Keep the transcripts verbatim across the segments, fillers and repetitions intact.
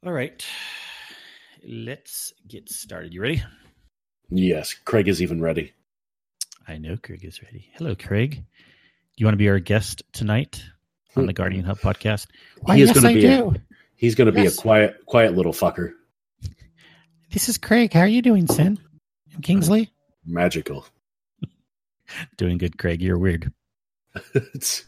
All right, let's get started. You ready? Yes, Craig is even ready. I know Craig is ready. Hello, Craig. Do you want to be our guest tonight on the Guardian Hub podcast? Why, he is yes, going to I be do. A, he's going to Yes. be a quiet, quiet little fucker. This is Craig. How are you doing, Sin? And Kingsley? Magical. Doing good, Craig. You're weird. It's...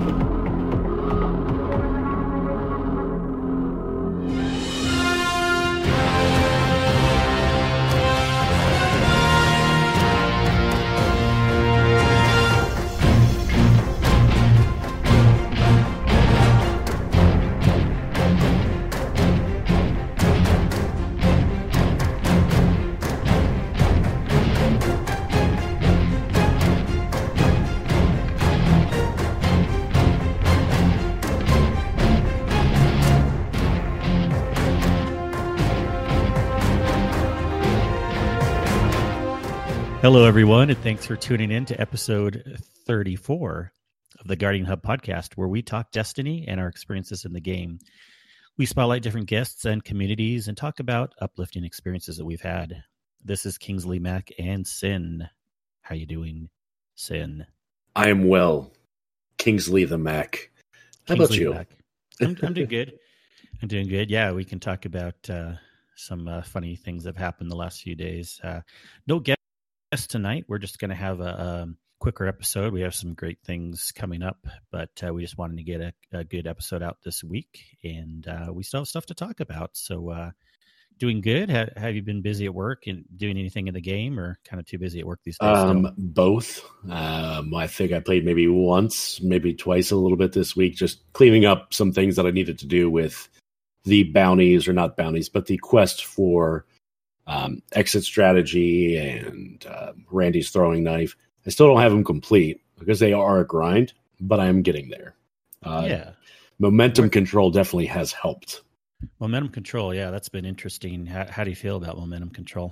Hello, everyone, and thanks for tuning in to episode thirty-four of the Guardian Hub podcast, where we talk Destiny and our experiences in the game. We spotlight different guests and communities and talk about uplifting experiences that we've had. This is Kingsley, Mac, and Sin. How you doing, Sin? I am well. Kingsley the Mac. How Kingsley about you? Mac. I'm, I'm doing good. I'm doing good. Yeah, we can talk about uh, some uh, funny things that have happened the last few days. Uh, no guest tonight. We're just going to have a, a quicker episode. We have some great things coming up, but uh, we just wanted to get a, a good episode out this week, and uh, we still have stuff to talk about. So, uh, doing good. Ha- have you been busy at work and doing anything in the game, or kind of too busy at work these days? Um, both. Um, I think I played maybe once, maybe twice a little bit this week, just cleaning up some things that I needed to do with the bounties, or not bounties, but the quest for Um, exit strategy and uh, Randy's throwing knife. I still don't have them complete because they are a grind, but I am getting there. Uh, yeah. Momentum We're- control definitely has helped. Momentum control. Yeah, that's been interesting. How, how do you feel about momentum control?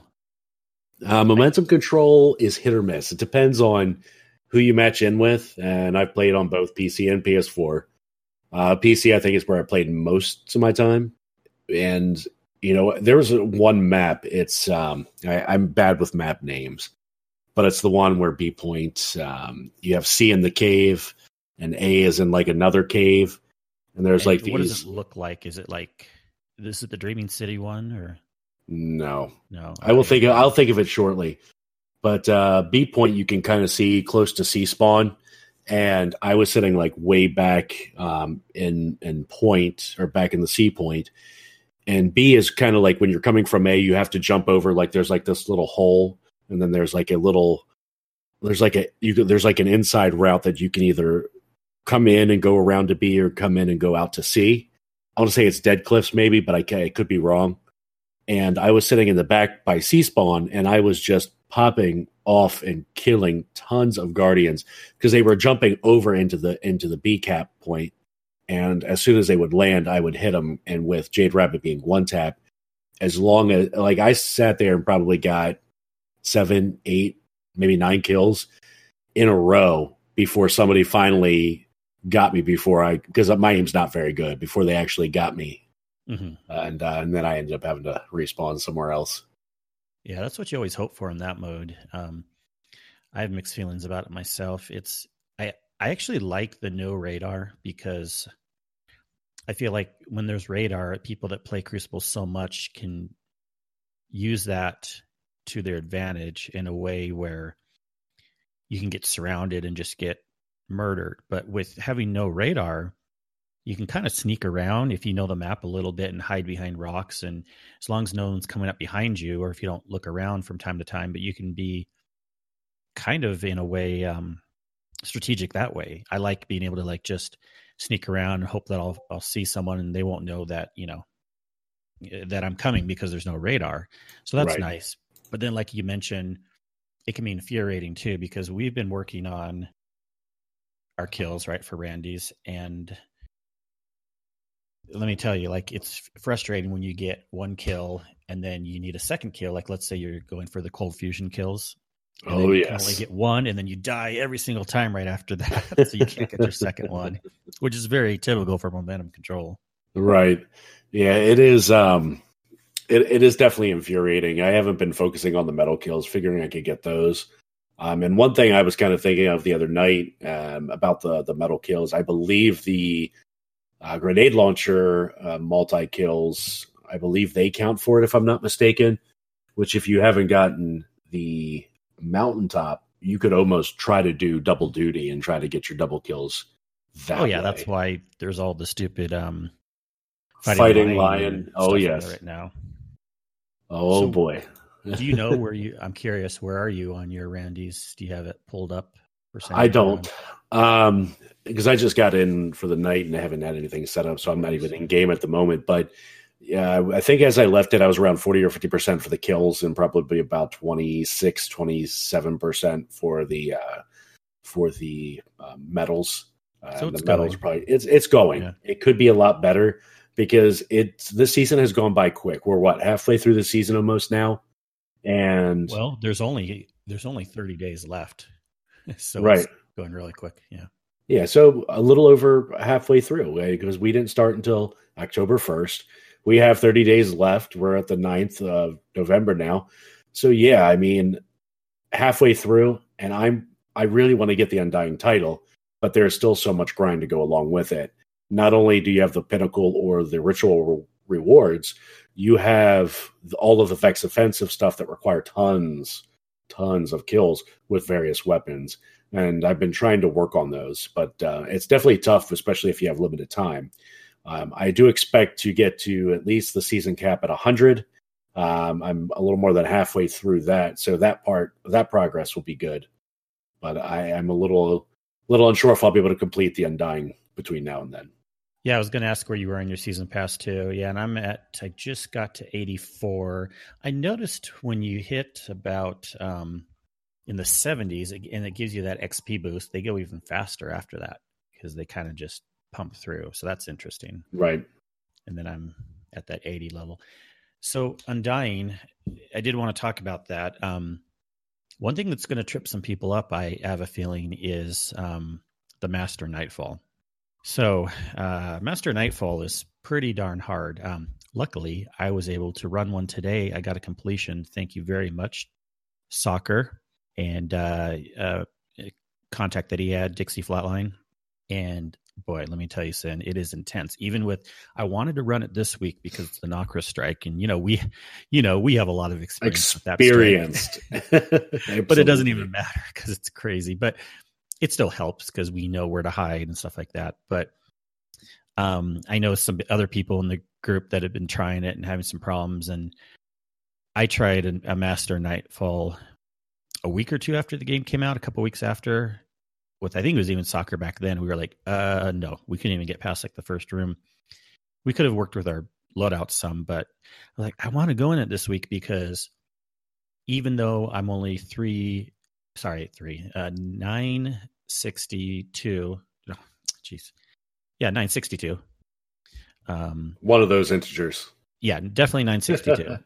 Uh, momentum control is hit or miss. It depends on who you match in with, and I've played on both P C and P S four. Uh, P C, I think, is where I played most of my time, and you know, there was one map. It's um, I, I'm bad with map names, but it's the one where B point. Um, you have C in the cave, and A is in like another cave, and there's And like what these. does it look like? Is it like this is the Dreaming City one, or No, no? I will Okay. think. I'll think of it shortly. But uh, B point, you can kind of see close to C spawn, and I was sitting like way back um, in in point, or back in the C point. And B is kind of like when you're coming from A, you have to jump over, like there's like this little hole, and then there's like a little, there's like a, you could, there's like an inside route that you can either come in and go around to B, or come in and go out to C. I want to say it's Dead Cliffs maybe, but I, can, I could be wrong. And I was sitting in the back by C spawn, and I was just popping off and killing tons of Guardians because they were jumping over into the into the B cap point. And as soon as they would land, I would hit them. And with Jade Rabbit being one tap, as long as, like, I sat there and probably got seven, eight, maybe nine kills in a row before somebody finally got me before I, because my aim's not very good, before they actually got me. Mm-hmm. Uh, and, uh, and then I ended up having to respawn somewhere else. Yeah, that's what you always hope for in that mode. Um, I have mixed feelings about it myself. It's I I actually like the no radar because I feel like when there's radar, people that play Crucible so much can use that to their advantage in a way where you can get surrounded and just get murdered. But with having no radar, you can kind of sneak around if you know the map a little bit and hide behind rocks. And as long as no one's coming up behind you, or if you don't look around from time to time, but you can be kind of in a way um, strategic that way. I like being able to like just sneak around and hope that I'll I'll see someone and they won't know that, you know, that I'm coming because there's no radar. So that's Right. nice. But then, like you mentioned, it can be infuriating too, because we've been working on our kills, right, for Randy's. And let me tell you, like, it's frustrating when you get one kill and then you need a second kill. Like, let's say you're going for the cold fusion kills. And Oh, then you yes. can only get one, and then you die every single time right after that. So you can't get your second one, which is very typical for momentum control. Right. Yeah, it is. Um, it, it is definitely infuriating. I haven't been focusing on the metal kills, figuring I could get those. Um, and one thing I was kind of thinking of the other night um, about the the metal kills, I believe the uh, grenade launcher uh, multi kills, I believe they count for it if I'm not mistaken. Which, if you haven't gotten the mountaintop, you could almost try to do double duty and try to get your double kills. That oh yeah, way. That's why there's all the stupid um, fighting, fighting lion. lion. Oh yes, right now. Oh So, boy. Do you know where you? I'm curious. Where are you on your Randy's? Do you have it pulled up? I don't, um, because I just got in for the night and I haven't had anything set up, so I'm not even in game at the moment. But yeah, I think as I left it, I was around forty or fifty percent for the kills, and probably about twenty-six, twenty-seven percent for the uh, for the uh, medals. Uh, so it's the medals going. probably it's it's going. Yeah. It could be a lot better because it's this season has gone by quick. We're what halfway through the season almost now. And well, there's only there's only thirty days left, so right. It's going really quick. Yeah, yeah. So a little over halfway through because we didn't start until October first. We have thirty days left. We're at the ninth of November now. So yeah, I mean, halfway through, and I'm I really want to get the Undying title, but there's still so much grind to go along with it. Not only do you have the pinnacle or the ritual re- rewards. You have all of the Vex offensive stuff that require tons, tons of kills with various weapons. And I've been trying to work on those, but uh, it's definitely tough, especially if you have limited time. Um, I do expect to get to at least the season cap at one hundred. Um, I'm a little more than halfway through that. So that part, that progress will be good. But I am a little, little unsure if I'll be able to complete the Undying between now and then. Yeah, I was going to ask where you were in your season pass too. Yeah, and I'm at, I just got to eighty-four. I noticed when you hit about um, in the seventies, and it gives you that X P boost, they go even faster after that because they kind of just pump through. So that's interesting. Right. And then I'm at that eighty level. So Undying, I did want to talk about that. Um, one thing that's going to trip some people up, I have a feeling, is um, the Master Nightfall. So, uh, Master Nightfall is pretty darn hard. Um, luckily, I was able to run one today. I got a completion. Thank you very much, Soccer, and uh, uh, contact that he had, Dixie Flatline. And boy, let me tell you, Sin, it is intense. Even with, I wanted to run it this week because it's the Nokra strike, and you know we, you know we have a lot of experience. Experienced, with that strike. But it doesn't even matter because it's crazy. But it still helps because we know where to hide and stuff like that. But um, I know some other people in the group that have been trying it and having some problems. And I tried a, a Master Nightfall a week or two after the game came out, a couple weeks after. With I think it was even Soccer back then. We were like, uh, no, we couldn't even get past like the first room. We could have worked with our loadouts some, but I was like, I want to go in it this week because even though I'm only three. Sorry, three, uh, nine sixty-two. No, jeez. Yeah, nine sixty-two. Um, One of those integers. Yeah, definitely nine sixty-two.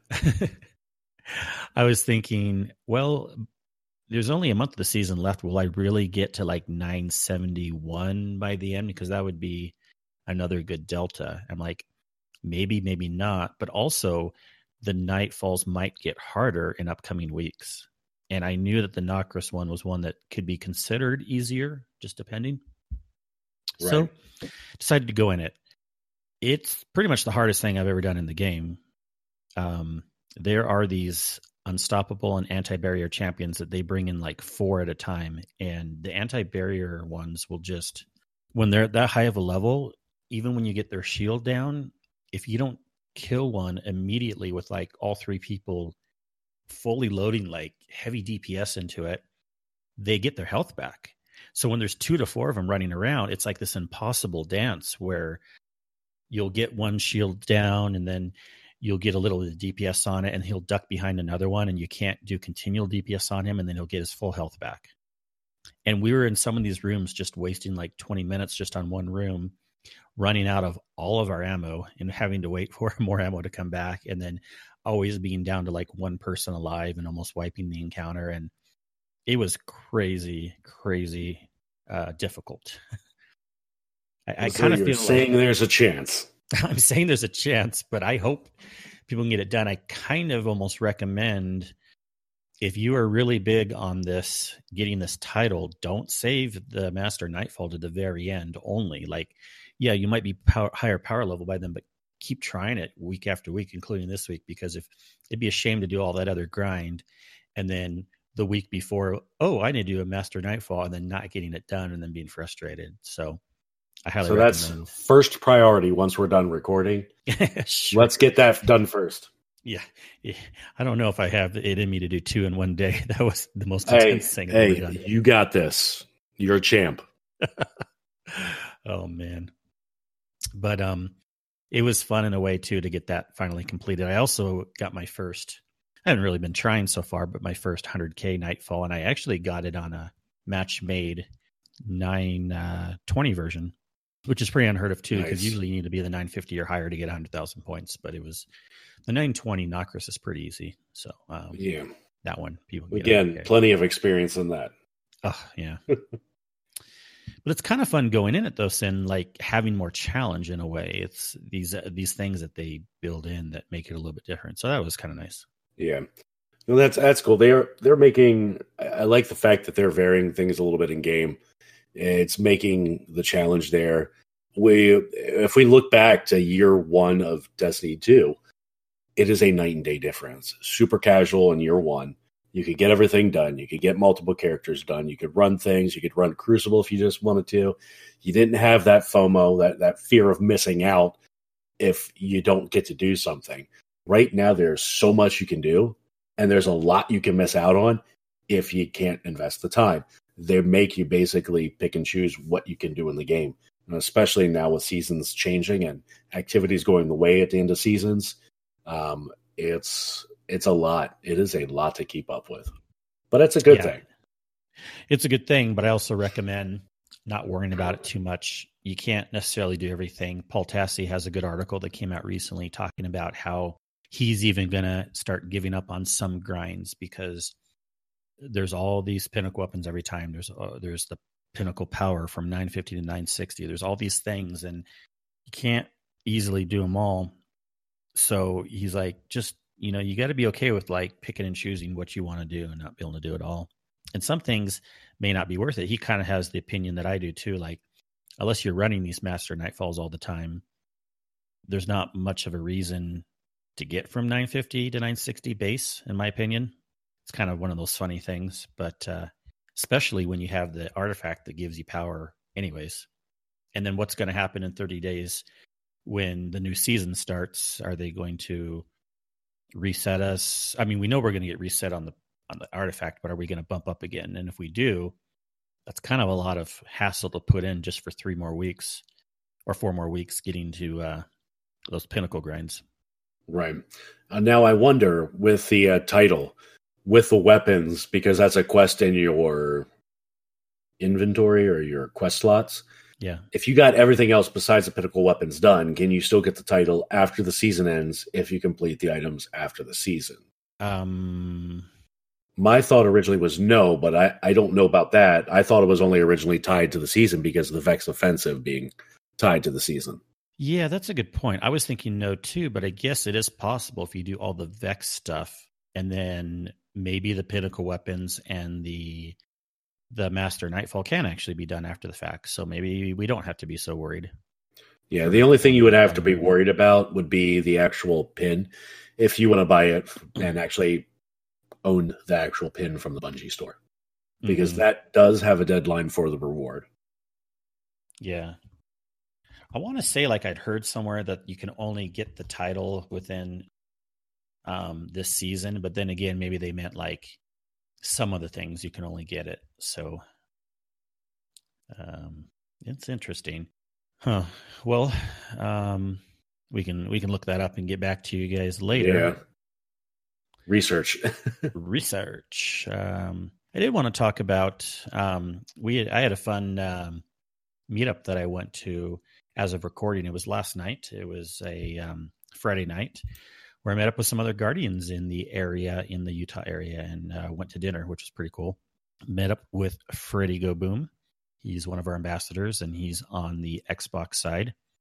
I was thinking, well, there's only a month of the season left. Will I really get to like nine seventy-one by the end? Because that would be another good delta. I'm like, maybe, maybe not. But also, the Nightfalls might get harder in upcoming weeks. And I knew that the Nokris one was one that could be considered easier, just depending. Right. So decided to go in it. It's pretty much the hardest thing I've ever done in the game. Um, there are these unstoppable and anti-barrier champions that they bring in like four at a time. And the anti-barrier ones will just, when they're at that high of a level, even when you get their shield down, if you don't kill one immediately with like all three people fully loading like heavy D P S into it, they get their health back. So when there's two to four of them running around, it's like this impossible dance where you'll get one shield down and then you'll get a little bit of D P S on it and he'll duck behind another one and you can't do continual D P S on him and then he'll get his full health back. And we were in some of these rooms just wasting like twenty minutes just on one room, running out of all of our ammo and having to wait for more ammo to come back, and then always being down to like one person alive and almost wiping the encounter. And it was crazy, crazy uh, difficult. I, I so kind of you're feel saying like, there's a chance. I'm saying there's a chance, but I hope people can get it done. I kind of almost recommend, if you are really big on this, getting this title, don't save the Master Nightfall to the very end only. Like, yeah, you might be power, higher power level by then, but keep trying it week after week, including this week, because if it'd be a shame to do all that other grind and then the week before, oh, I need to do a Master Nightfall, and then not getting it done and then being frustrated. So I highly so recommend. That's first priority once we're done recording. Sure. Let's get that done first. Yeah. yeah. I don't know if I have it in me to do two in one day. That was the most intense Hey, thing I've ever hey, done. you got this. You're a champ. Oh, man. But um, it was fun in a way, too, to get that finally completed. I also got my first, I haven't really been trying so far, but my first one hundred K Nightfall, and I actually got it on a match-made nine twenty version, which is pretty unheard of, too, because Nice. usually you need to be the nine fifty or higher to get one hundred thousand points, but it was the nine twenty Nokris is pretty easy. So um, Yeah. that one, people can get Again, okay. plenty of experience in that. Oh, yeah. But it's kind of fun going in it, though, Sin, like having more challenge in a way. It's these uh, these things that they build in that make it a little bit different. So that was kind of nice. Yeah. No, that's that's cool. They're they're making. I like the fact that they're varying things a little bit in game. It's making the challenge there. We if we look back to year one of Destiny two, it is a night and day difference. Super casual in year one. You could get everything done. You could get multiple characters done. You could run things. You could run Crucible if you just wanted to. You didn't have that FOMO, that that fear of missing out if you don't get to do something. Right now, there's so much you can do, and there's a lot you can miss out on if you can't invest the time. They make you basically pick and choose what you can do in the game, and especially now with seasons changing and activities going the way at the end of seasons, um, it's it's a lot. It is a lot to keep up with, but it's a good Yeah. thing. It's a good thing, but I also recommend not worrying about it too much. You can't necessarily do everything. Paul Tassi has a good article that came out recently talking about how he's even going to start giving up on some grinds because there's all these pinnacle weapons every time. There's uh, there's the pinnacle power from nine fifty to nine sixty. There's all these things, and you can't easily do them all. So he's like, just, you know, you got to be okay with like picking and choosing what you want to do and not be able to do it all. And some things may not be worth it. He kind of has the opinion that I do too. Like, unless you're running these Master Nightfalls all the time, there's not much of a reason to get from nine fifty to nine sixty base, in my opinion. It's kind of one of those funny things, but uh, especially when you have the artifact that gives you power anyways. And then what's going to happen in thirty days when the new season starts? Are they going to reset us? I mean, we know we're going to get reset on the on the artifact, but are we going to bump up again? And if we do, that's kind of a lot of hassle to put in just for three more weeks or four more weeks getting to uh, those pinnacle grinds. Right. Uh, now I wonder with the uh, title, with the weapons, because that's a quest in your inventory or your quest slots. Yeah. If you got everything else besides the pinnacle weapons done, can you still get the title after the season ends if you complete the items after the season? Um, My thought originally was no, but I, I don't know about that. I thought it was only originally tied to the season because of the Vex Offensive being tied to the season. yeah, that's a good point. I was thinking no too, but I guess it is possible if you do all the Vex stuff and then maybe the pinnacle weapons and the the Master Nightfall can actually be done after the fact. So maybe we don't have to be so worried. Yeah, the only thing you would have to be worried about would be the actual pin. If you want to buy it and actually own the actual pin from the Bungie store. Because Mm-hmm. that does have a deadline for the reward. Yeah. I want to say like I'd heard somewhere that you can only get the title within um, this season, but then again, maybe they meant like some of the things you can only get it. So um, it's interesting. Huh. Well, um, we can we can look that up and get back to you guys later. Yeah. Research. Research. Um, I did want to talk about um, we. Had, I had a fun um, meetup that I went to as of recording. It was last night. It was a um, Friday night where I met up with some other Guardians in the area, in the Utah area, and uh, went to dinner, which was pretty cool. Met up with Freddie Go Boom. He's one of our ambassadors, and he's on the Xbox side.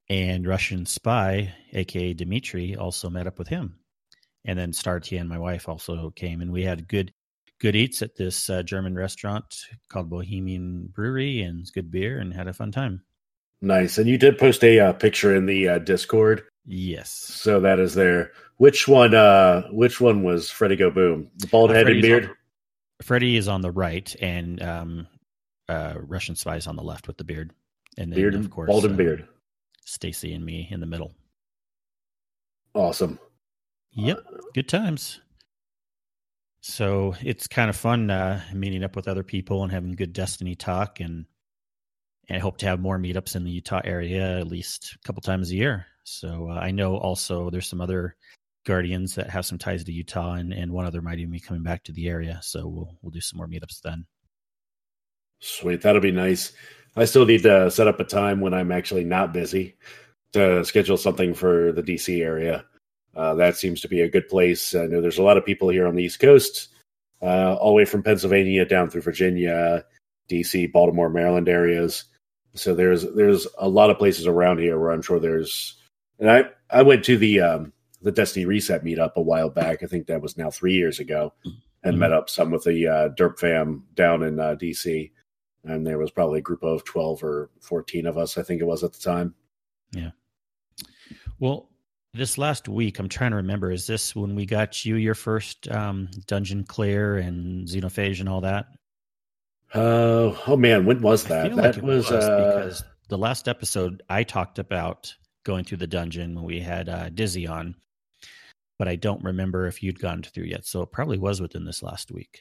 and Russian Spy, aka Dimitri, also met up with him. And then Starty and my wife also came, and we had good good eats at this uh, German restaurant called Bohemian Brewery, and it's good beer, and had a fun time. Nice. And you did post a uh, picture in the uh, Discord. Yes. So that is there. Which one? Uh, which one was Freddie Go Boom? The bald headed uh, beard. On, Freddie is on the right, and um, uh, Russian Spy is on the left with the beard, and then beard, of course, bald and uh, beard. Stacy and me in the middle. Awesome. Yep, good times. So it's kind of fun uh, meeting up with other people and having good Destiny talk, and, and I hope to have more meetups in the Utah area at least a couple times a year. So uh, I know also there's some other Guardians that have some ties to Utah, and, and one other might even be coming back to the area. So we'll we'll do some more meetups then. Sweet, that'll be nice. I still need to set up a time when I'm actually not busy to schedule something for the D C area. Uh, that seems to be a good place. I know there's a lot of people here on the East Coast, uh, all the way from Pennsylvania down through Virginia, D C, Baltimore, Maryland areas. So there's there's a lot of places around here where I'm sure there's. And I, I went to the um, the Destiny Reset meetup a while back. I think that was now three years ago, and mm-hmm. met up some with the uh, Derp fam down in uh, D C. And there was probably a group of twelve or fourteen of us, I think it was at the time. Yeah. Well, this last week, I'm trying to remember, is this when we got you your first um, dungeon clear and Xenophage and all that? Uh, oh, man, when was that? I feel that like it was, was uh... because the last episode I talked about going through the dungeon when we had uh, Dizzy on, but I don't remember if you'd gone through yet. So it probably was within this last week.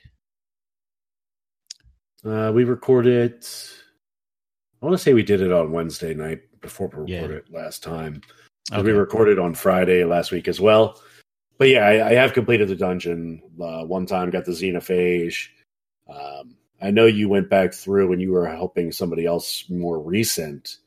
Uh, we recorded, I want to say we did it on Wednesday night before we recorded yeah. it last time. Okay. We recorded on Friday last week as well. But yeah, I, I have completed the dungeon. Uh, one time got the Xenophage. Um, I know you went back through and you were helping somebody else more recent.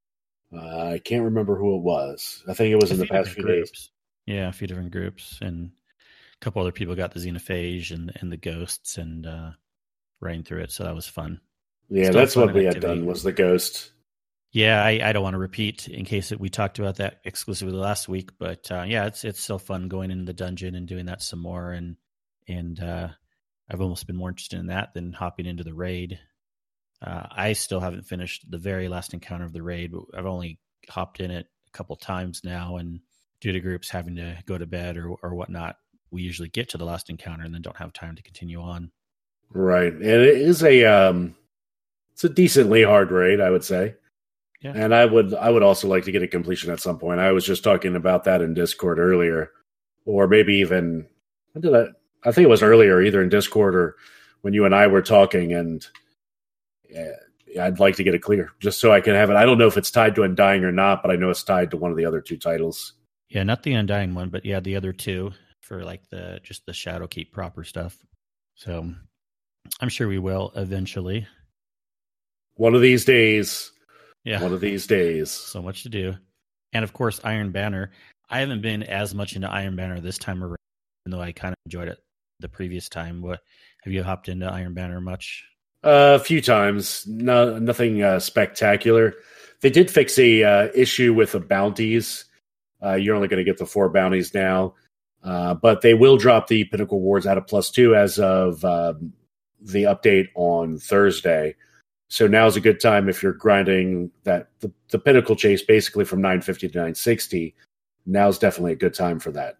Uh, I can't remember who it was. I think it was a in the past few groups. days. Yeah, a few different groups. And a couple other people got the Xenophage and, and the ghosts and uh, ran through it. So that was fun. Yeah, Still that's what we activity. had done was the ghost. Yeah, I, I don't want to repeat in case it, we talked about that exclusively last week, but uh, yeah, it's it's still fun going into the dungeon and doing that some more, and and uh, I've almost been more interested in that than hopping into the raid. Uh, I still haven't finished the very last encounter of the raid, but I've only hopped in it a couple times now, and due to groups having to go to bed or or whatnot, we usually get to the last encounter and then don't have time to continue on. Right, and it is a um, it's a decently hard raid, I would say. Yeah. And I would I would also like to get a completion at some point. I was just talking about that in Discord earlier, or maybe even when did I? I think it was earlier, either in Discord or when you and I were talking. And yeah, I'd like to get it clear just so I can have it. I don't know if it's tied to Undying or not, but I know it's tied to one of the other two titles. Yeah, not the Undying one, but yeah, the other two for like the just the Shadowkeep proper stuff. So I'm sure we will eventually. One of these days. Yeah. One of these days. So much to do. And of course, Iron Banner. I haven't been as much into Iron Banner this time around, even though I kind of enjoyed it the previous time. What have you hopped into Iron Banner much? Uh, a few times. No, nothing uh, spectacular. They did fix a uh, issue with the bounties. Uh, you're only going to get the four bounties now. Uh, but they will drop the Pinnacle Wards out of plus two as of uh, the update on Thursday. So now's a good time if you're grinding that the, the Pinnacle Chase basically from nine fifty to nine sixty. Now's definitely a good time for that.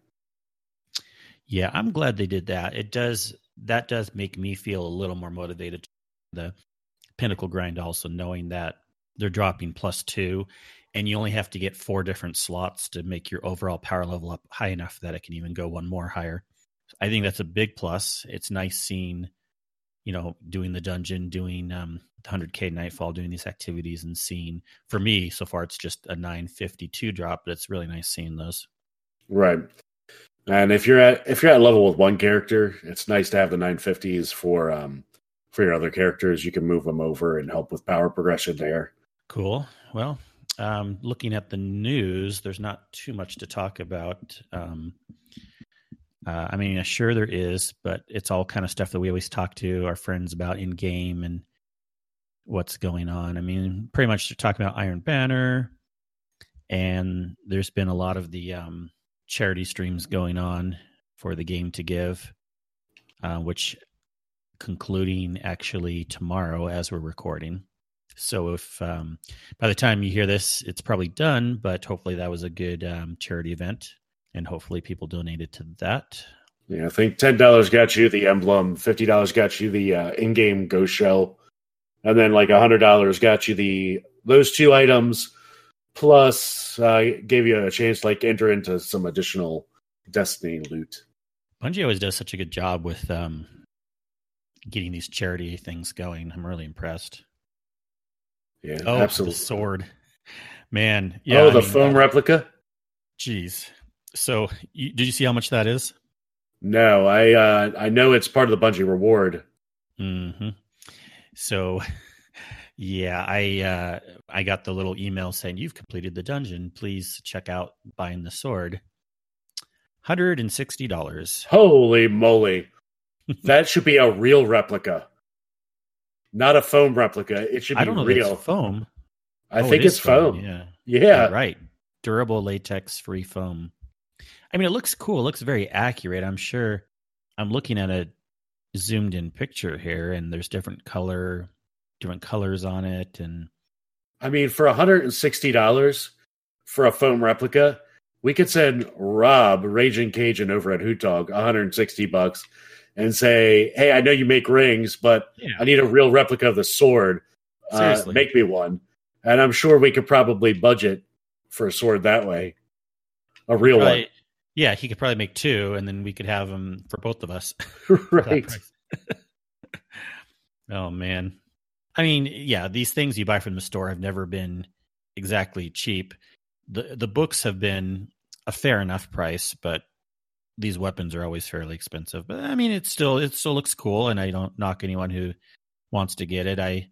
Yeah, I'm glad they did that. It does that does make me feel a little more motivated to the Pinnacle grind also, knowing that they're dropping plus two and you only have to get four different slots to make your overall power level up high enough that it can even go one more higher. I think that's a big plus. It's nice seeing, you know, doing the dungeon, doing um, the one hundred K Nightfall, doing these activities and seeing, for me, so far it's just a nine fifty-two drop, but it's really nice seeing those. Right. And if you're at if you're at level with one character, it's nice to have the nine fifties for um for your other characters. You can move them over and help with power progression there. Cool. Well, um, looking at the news, there's not too much to talk about. Um, uh, I mean, sure there is, but it's all kind of stuff that we always talk to our friends about in game and what's going on. I mean, pretty much they're talking about Iron Banner and there's been a lot of the um, charity streams going on for the Game to Give, uh, which concluding actually tomorrow as we're recording. So if um, by the time you hear this, it's probably done, but hopefully that was a good um, charity event, and hopefully people donated to that. Yeah, I think ten dollars got you the emblem, fifty dollars got you the uh, in-game ghost shell, and then like one hundred dollars got you the those two items, plus uh, gave you a chance to like enter into some additional Destiny loot. Bungie always does such a good job with um, getting these charity things going. I'm really impressed. Yeah, oh, absolutely. The sword. Man. Yeah, oh, the I mean, foam uh, replica? Jeez. So you, did you see how much that is? No, I uh, I know it's part of the Bungie reward. Mm-hmm. So, yeah, I uh, I got the little email saying, you've completed the dungeon. Please check out buying the sword. one hundred sixty dollars. Holy moly. That should be a real replica. Not a foam replica. It should be I don't know real. If it's foam. I oh, think it it's foam. foam. Yeah. Yeah. You're right. Durable latex free foam. I mean, it looks cool. It looks very accurate. I'm sure I'm looking at a zoomed in picture here, and there's different color, different colors on it. And I mean, for one hundred sixty dollars for a foam replica, we could send Rob, Raging Cajun over at Hoot Dog, one hundred sixty bucks and say, hey, I know you make rings, but yeah. I need a real replica of the sword. Uh, make me one. And I'm sure we could probably budget for a sword that way. A real probably, one. Yeah, he could probably make two, and then we could have them for both of us. Right. Oh, man. I mean, yeah, these things you buy from the store have never been exactly cheap. The The books have been a fair enough price, but these weapons are always fairly expensive. But I mean, it still it still looks cool, and I don't knock anyone who wants to get it. I,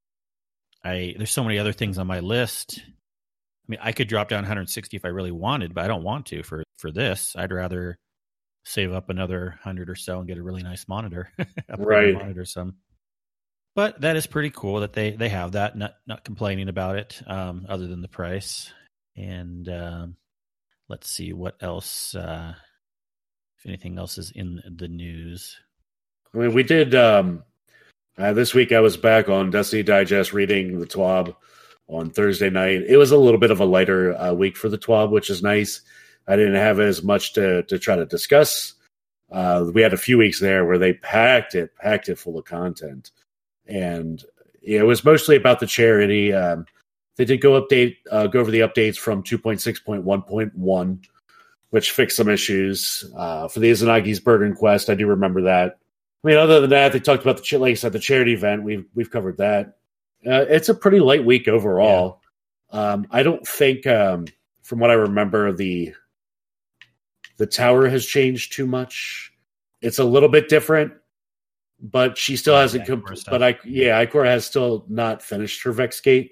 I there's so many other things on my list. I mean, I could drop down one hundred sixty if I really wanted, but I don't want to for, for this. I'd rather save up another one hundred or so and get a really nice monitor. Right. Monitor some. But that is pretty cool that they, they have that. Not not complaining about it, um, other than the price. And um, let's see what else. Uh, if anything else is in the news. I mean, we did um, uh, this week. I was back on Destiny Digest reading the T W A B on Thursday night. It was a little bit of a lighter uh, week for the T W A B, which is nice. I didn't have as much to to try to discuss. Uh, we had a few weeks there where they packed it, packed it full of content, and it was mostly about the charity. Um, they did go update, uh, go over the updates from two point six point one point one, which fixed some issues uh, for the Izanagi's Burden Quest. I do remember that. I mean, other than that, they talked about the like I said, the charity event. We've we've covered that. Uh, it's a pretty light week overall. Yeah. Um, I don't think, um, from what I remember, the the tower has changed too much. It's a little bit different, but she still yeah, hasn't. Comp- but I, yeah, Ikora has still not finished her Vex Gate.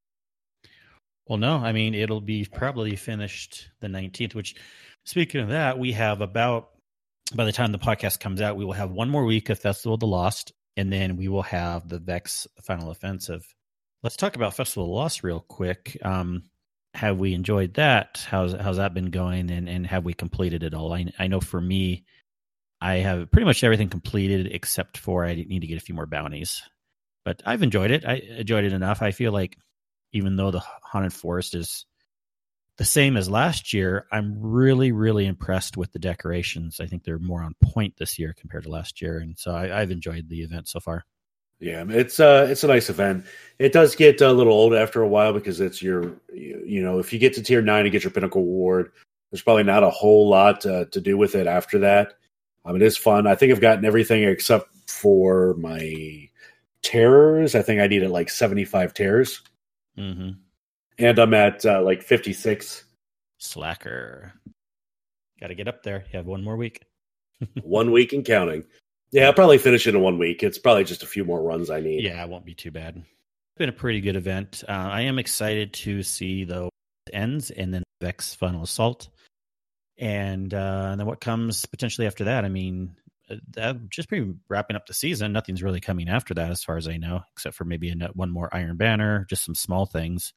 Well, no, I mean it'll be probably finished the nineteenth. Which, speaking of that, we have about by the time the podcast comes out, we will have one more week of Festival of the Lost. And then we will have the Vex Final Offensive. Let's talk about Festival of the Lost real quick. Um, have we enjoyed that? How's how's that been going? And, and have we completed it all? I, I know for me, I have pretty much everything completed except for I need to get a few more bounties. But I've enjoyed it. I enjoyed it enough. I feel like even though the Haunted Forest is the same as last year, I'm really, really impressed with the decorations. I think they're more on point this year compared to last year, and so I, I've enjoyed the event so far. Yeah, it's uh, it's a nice event. It does get a little old after a while because it's your, you know, if you get to tier nine and get your Pinnacle Award, there's probably not a whole lot uh, to do with it after that. Um, it is fun. I think I've gotten everything except for my terrors. I think I needed like seventy-five terrors. Mm-hmm. And I'm at uh, like fifty-six. Slacker. Got to get up there. You have one more week. One week and counting. Yeah, I'll probably finish it in one week. It's probably just a few more runs I need. Yeah, it won't be too bad. It's been a pretty good event. Uh, I am excited to see the ends and then Vex Final Assault. And, uh, and then what comes potentially after that. I mean, that just pretty wrapping up the season. Nothing's really coming after that as far as I know, except for maybe a, one more Iron Banner, just some small things.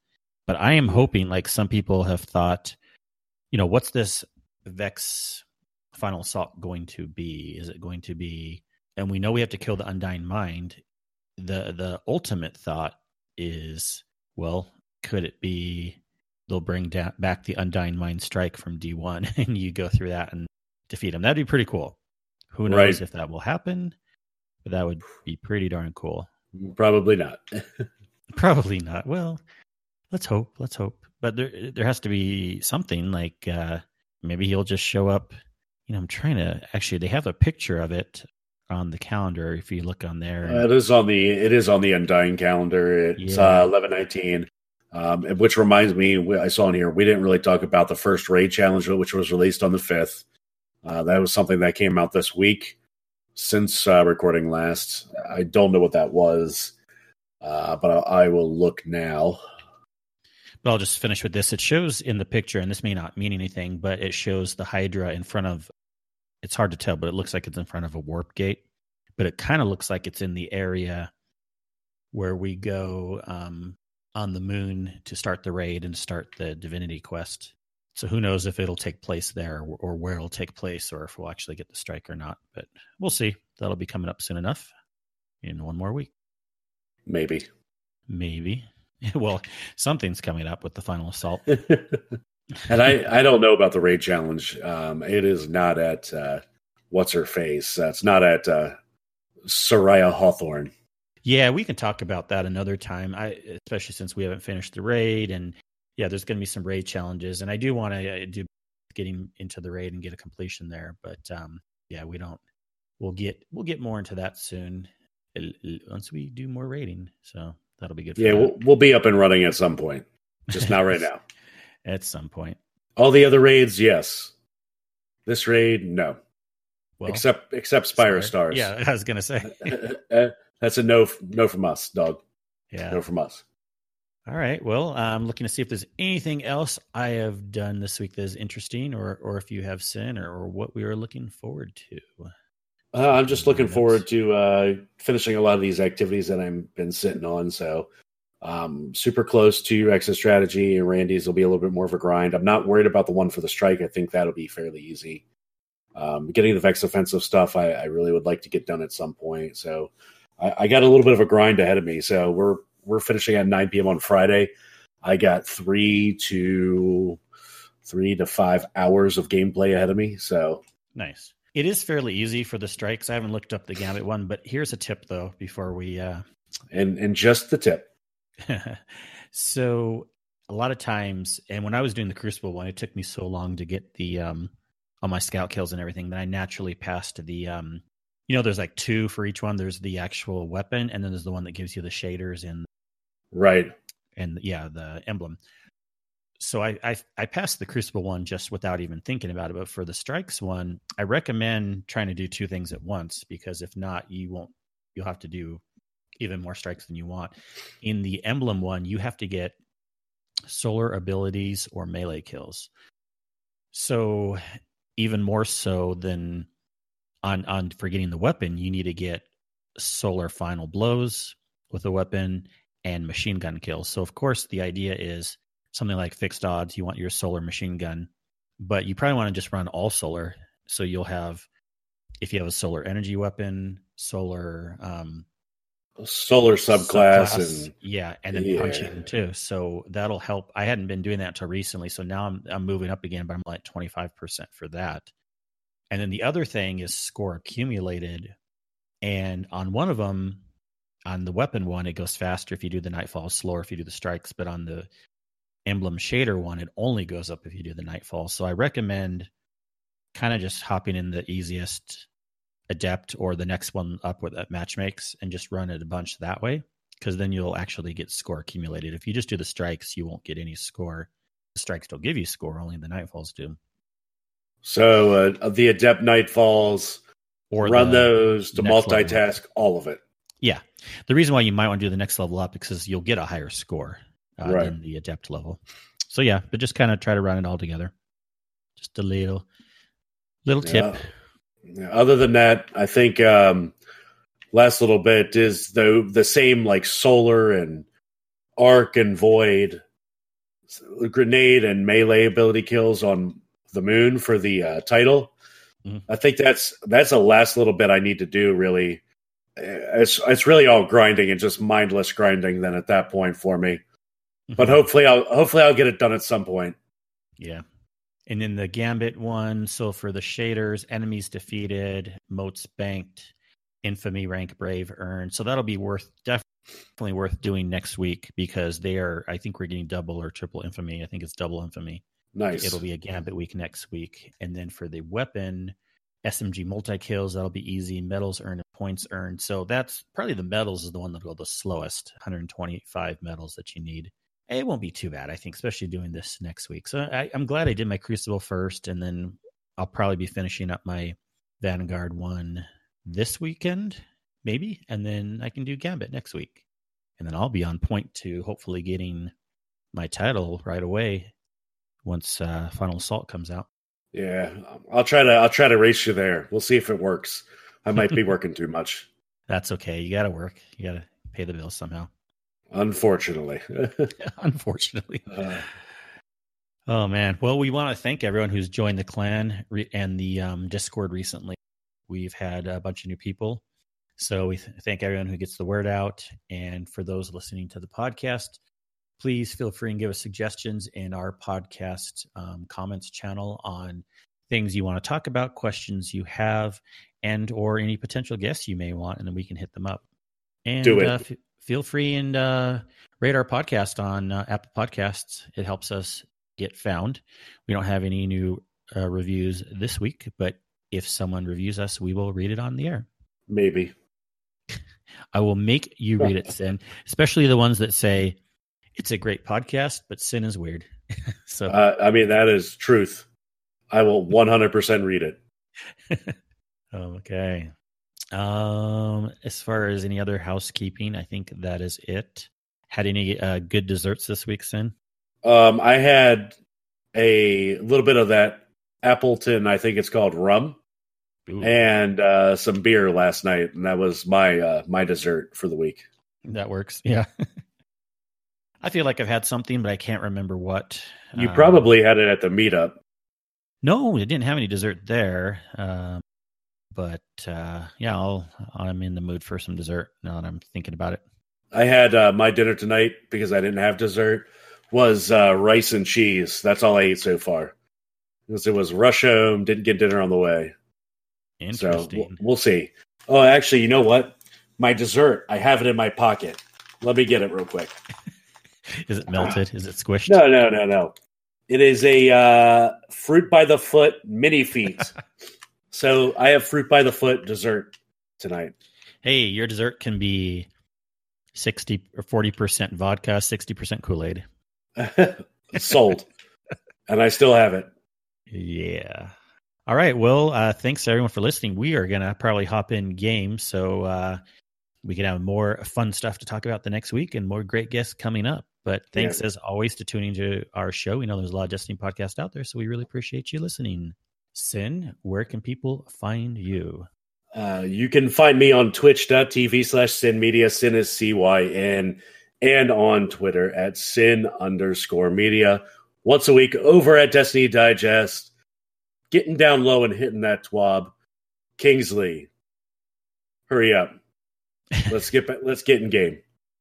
But I am hoping, like some people have thought, you know, what's this Vex final assault going to be? Is it going to be, and we know we have to kill the Undying Mind. The the ultimate thought is, well, could it be they'll bring da- back the Undying Mind strike from D one and you go through that and defeat them? That'd be pretty cool. Who knows right. if that will happen, but that would be pretty darn cool. Probably not. Probably not. Well, let's hope. Let's hope. But there there has to be something like uh, maybe he'll just show up. You know, I'm trying to actually. They have a picture of it on the calendar. If you look on there, uh, it is on the it is on the Undying calendar. It's yeah. uh, eleven nineteen. Um, which reminds me, I saw in here we didn't really talk about the first raid challenge, which was released on the fifth. Uh, that was something that came out this week. Since uh, recording last, I don't know what that was, uh, but I, I will look now. But I'll just finish with this. It shows in the picture, and this may not mean anything, but it shows the Hydra in front of, it's hard to tell, but it looks like it's in front of a warp gate. But it kind of looks like it's in the area where we go um, on the moon to start the raid and start the Divinity quest. So who knows if it'll take place there or, or where it'll take place or if we'll actually get the strike or not. But we'll see. That'll be coming up soon enough in one more week. Maybe. Maybe. Well, something's coming up with the final assault. And I, I don't know about the raid challenge. Um, it is not at uh, what's her face. Uh, it's not at uh, Soraya Hawthorne. Yeah, we can talk about that another time. I, especially since we haven't finished the raid, and yeah, there's going to be some raid challenges, and I do want to uh, do getting into the raid and get a completion there. But um, yeah, we don't. We'll get we'll get more into that soon once we do more raiding. So that'll be good. For yeah, that. we'll we'll be up and running at some point, just not right now. At some point. All the other raids, yes. This raid, no. Well, except except Spire Spire. Stars. Yeah, I was gonna say that's a no. No from us, dog. Yeah, no from us. All right. Well, I'm looking to see if there's anything else I have done this week that is interesting, or or if you have Sin, or, or what we are looking forward to. Uh, I'm just looking forward to uh, finishing a lot of these activities that I've been sitting on. So, um, super close to Exit Strategy, and Randy's will be a little bit more of a grind. I'm not worried about the one for the strike. I think that'll be fairly easy. Um, getting the Vex offensive stuff, I, I really would like to get done at some point. So, I, I got a little bit of a grind ahead of me. So we're we're finishing at nine p.m. on Friday. I got three to three to five hours of gameplay ahead of me. So nice. It is fairly easy for the strikes. I haven't looked up the Gambit one, but here's a tip though before we. Uh... And and just the tip. So a lot of times, and when I was doing the Crucible one, it took me so long to get the um, all my scout kills and everything that I naturally passed to the. Um, you know, there's like two for each one. There's the actual weapon, and then there's the one that gives you the shaders and. Right. And yeah, the emblem. So I, I I passed the Crucible one just without even thinking about it. But for the strikes one, I recommend trying to do two things at once, because if not, you won't. You'll have to do even more strikes than you want. In the emblem one, you have to get solar abilities or melee kills. So even more so than on on for getting the weapon, you need to get solar final blows with the weapon and machine gun kills. So of course the idea is something like fixed odds. You want your solar machine gun, but you probably want to just run all solar. So you'll have, if you have a solar energy weapon, solar um, solar subclass, subclass and yeah, and then yeah. punching too. So that'll help. I hadn't been doing that until recently, so now I'm I'm moving up again, but I'm like twenty-five percent for that. And then the other thing is score accumulated, and on one of them. On the weapon one, it goes faster if you do the Nightfall, slower if you do the strikes. But on the emblem shader one, it only goes up if you do the Nightfall. So I recommend kind of just hopping in the easiest adept or the next one up with that match makes and just run it a bunch that way, because then you'll actually get score accumulated. If you just do the strikes, you won't get any score. The strikes don't give you score, only the Nightfalls do. So uh, the adept Nightfalls, or run those to multitask level. All of it. Yeah. The reason why you might want to do the next level up is because you'll get a higher score uh, right. than the adept level. So yeah, but just kind of try to run it all together. Just a little, little tip. Yeah. Yeah. Other than that, I think um, last little bit is the the same like solar and arc and void grenade and melee ability kills on the moon for the uh, title. Mm-hmm. I think that's that's the last little bit I need to do. Really, it's it's really all grinding and just mindless grinding. Then at that point for me, mm-hmm. but hopefully I'll hopefully I'll get it done at some point. Yeah. And then the Gambit one, so for the shaders, enemies defeated, motes banked, infamy rank brave earned. So that'll be worth definitely worth doing next week because they are, I think we're getting double or triple infamy. I think it's double infamy. Nice. It'll be a Gambit week next week. And then for the weapon, S M G multi-kills, that'll be easy. Medals earned and points earned. So that's probably the medals is the one that'll go the slowest, one hundred twenty-five medals that you need. It won't be too bad, I think, especially doing this next week. So I, I'm glad I did my Crucible first, and then I'll probably be finishing up my Vanguard one this weekend, maybe, and then I can do Gambit next week. And then I'll be on point to hopefully getting my title right away once uh, Final Assault comes out. Yeah, I'll try to I'll try to race you there. We'll see if it works. I might be working too much. That's okay. You got to work. You got to pay the bills somehow. Unfortunately. Unfortunately. Uh, oh, man. Well, we want to thank everyone who's joined the clan re- and the um, Discord recently. We've had a bunch of new people. So we th- thank everyone who gets the word out. And for those listening to the podcast, please feel free and give us suggestions in our podcast um, comments channel on things you want to talk about, questions you have, and or any potential guests you may want, and then we can hit them up. And, Do it. Uh, f- Feel free and uh, rate our podcast on uh, Apple Podcasts. It helps us get found. We don't have any new uh, reviews this week, but if someone reviews us, we will read it on the air. Maybe. I will make you read it, Sin, especially the ones that say, it's a great podcast, but Sin is weird. so, uh, I mean, that is truth. I will one hundred percent read it. Okay. Um, as far as any other housekeeping, I think that is it. Had any uh, good desserts this week, Sin? Um, I had a little bit of that Appleton, I think it's called rum, Ooh. and uh, some beer last night, and that was my uh, my dessert for the week. That works, yeah. I feel like I've had something, but I can't remember what. You um, probably had it at the meetup. No, we didn't have any dessert there. Um, But, uh, yeah, I'll, I'm in the mood for some dessert now that I'm thinking about it. I had uh, my dinner tonight, because I didn't have dessert, was uh, rice and cheese. That's all I ate so far. Because it was rush home, didn't get dinner on the way. Interesting. So we'll, we'll see. Oh, actually, you know what? My dessert, I have it in my pocket. Let me get it real quick. Is it melted? Is it squished? No, no, no, no. It is a uh, fruit by the foot mini feet. So I have fruit by the foot dessert tonight. Hey, your dessert can be sixty or forty percent vodka, sixty percent Kool-Aid. Sold. And I still have it. Yeah. All right. Well, uh, thanks everyone for listening. We are going to probably hop in game, so uh, we can have more fun stuff to talk about the next week and more great guests coming up. But thanks yeah. as always to tuning to our show. We know there's a lot of Destiny podcasts out there, so we really appreciate you listening. Sin, where can people find you? Uh, you can find me on twitch.tv slash Sin Media. Sin is C Y N. And on Twitter at Sin underscore media. Once a week over at Destiny Digest. Getting down low and hitting that twab. Kingsley, hurry up. Let's get back, let's get in game.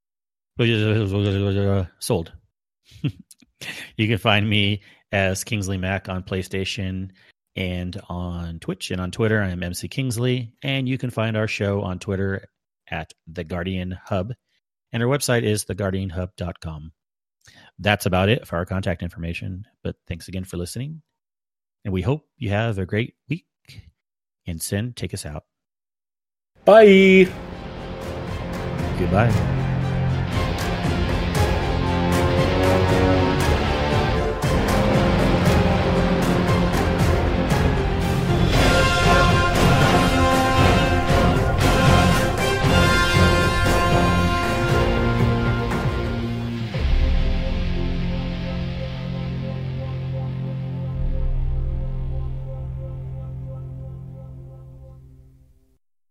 Sold. You can find me as Kingsley Mac on PlayStation and on Twitch and on Twitter. I'm M C Kingsley, and you can find our show on Twitter at The Guardian Hub, and our website is the guardian hub dot com. That's about it for our contact information, but thanks again for listening, and we hope you have a great week. And Sin, take us out. Bye. Goodbye.